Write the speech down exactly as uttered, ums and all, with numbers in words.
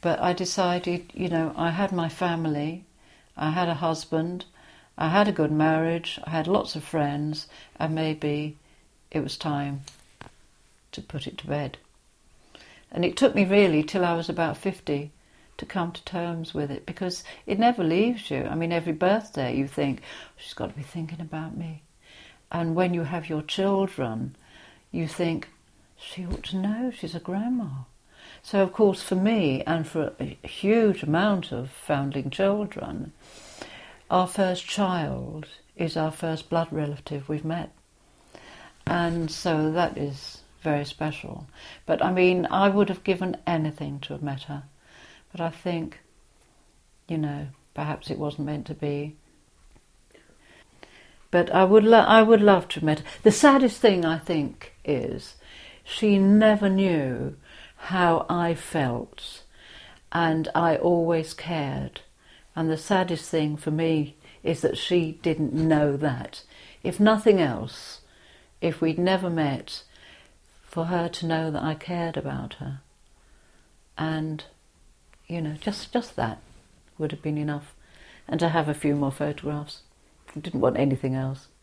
But I decided, you know, I had my family, I had a husband, I had a good marriage, I had lots of friends, and maybe it was time to put it to bed. And it took me really till I was about fifty to come to terms with it, because it never leaves you. I mean, every birthday you think, she's got to be thinking about me. And when you have your children, you think, she ought to know she's a grandma. So, of course, for me and for a huge amount of foundling children, our first child is our first blood relative we've met. And so that is very special. But, I mean, I would have given anything to have met her. But I think, you know, perhaps it wasn't meant to be. But I would, lo- I would love to have met her. The saddest thing, I think, is she never knew how I felt, and I always cared. And the saddest thing for me is that she didn't know that. If nothing else, if we'd never met, for her to know that I cared about her. And, you know, just, just that would have been enough. And to have a few more photographs. I didn't want anything else.